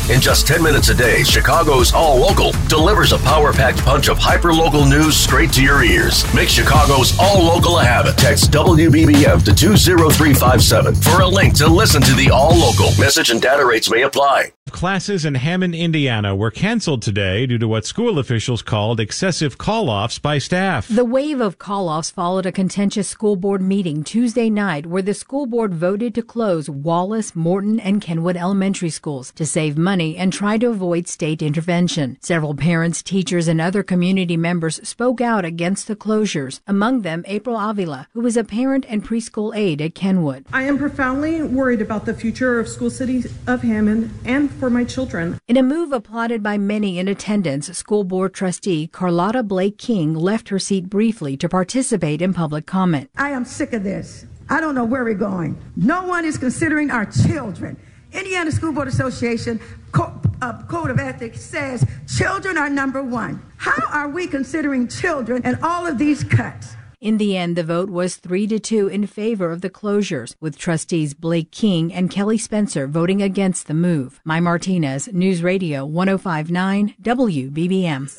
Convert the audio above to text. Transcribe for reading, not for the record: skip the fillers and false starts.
In just 10 minutes a day, Chicago's All Local delivers a power-packed punch of hyper-local news straight to your ears. Make Chicago's All Local a habit. Text WBBM to 20357 for a link to listen to the All Local. Message and data rates may apply. Classes in Hammond, Indiana were canceled today due to what school officials called excessive call-offs by staff. The wave of call-offs followed a contentious school board meeting Tuesday night where the school board voted to close Wallace, Morton, and Kenwood elementary schools to save money and try to avoid state intervention. Several parents, teachers, and other community members spoke out against the closures, among them April Avila, who is a parent and preschool aide at Kenwood. I am profoundly worried about the future of School City of Hammond and for my children. In a move applauded by many in attendance, school board trustee Carlotta Blake King left her seat briefly to participate in public comment. I am sick of this. I don't know where we're going. No one is considering our children. Indiana School Board Association Code of Ethics says children are number one. How are we considering children in all of these cuts? In the end, the vote was 3-2 in favor of the closures, with trustees Blake King and Kelly Spencer voting against the move. Mai Martinez, News Radio 105.9 WBBM.